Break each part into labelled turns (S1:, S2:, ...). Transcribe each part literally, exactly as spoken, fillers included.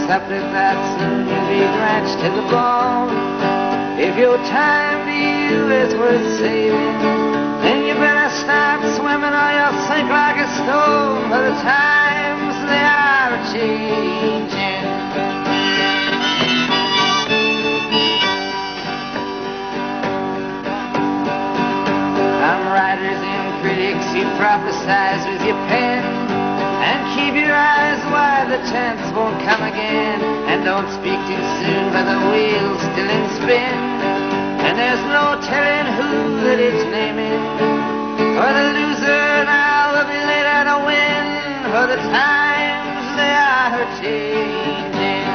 S1: accepted that soon you'll be drenched to the bone. If your time to you is worth saving, then you better start swimming or you'll sink like a stone, for the times they are changing. Some writers and critics, you prophesize with your pen, and keep your eyes wide, the chance won't come again. And don't speak too soon, for the wheel's still in spin, and there's no telling who that it's naming. For the loser now will be later to win, for the times they are changing.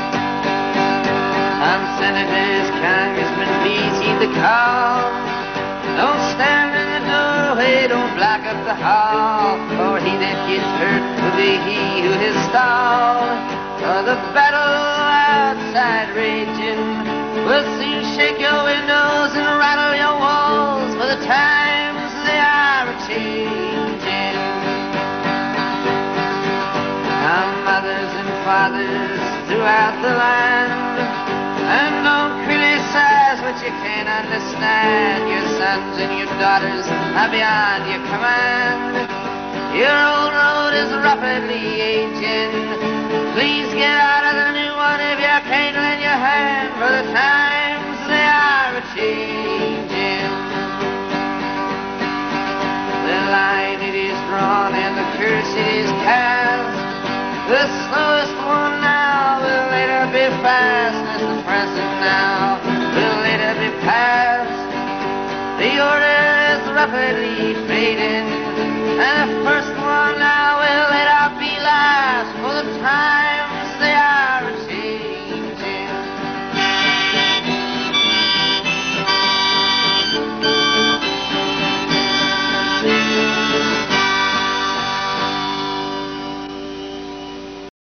S1: Some senators, congressmen, please heed the call. Don't stand in the doorway, don't block up the hall, for he that gets hurt will be he who has stalled. For the battle outside raging will soon shake your windows and rattle your walls, for the times they are changing. Our mothers and fathers throughout the land, and don't criticize what you can't understand. Your sons and your daughters are beyond your command. Your old road is rapidly aging. Please get out of the new one if you can't lend your hand, for the times they are changing. The line it is drawn and the curse it is cast. The slowest one now will later be fast, as the present now will later be past. The order is rapidly fading.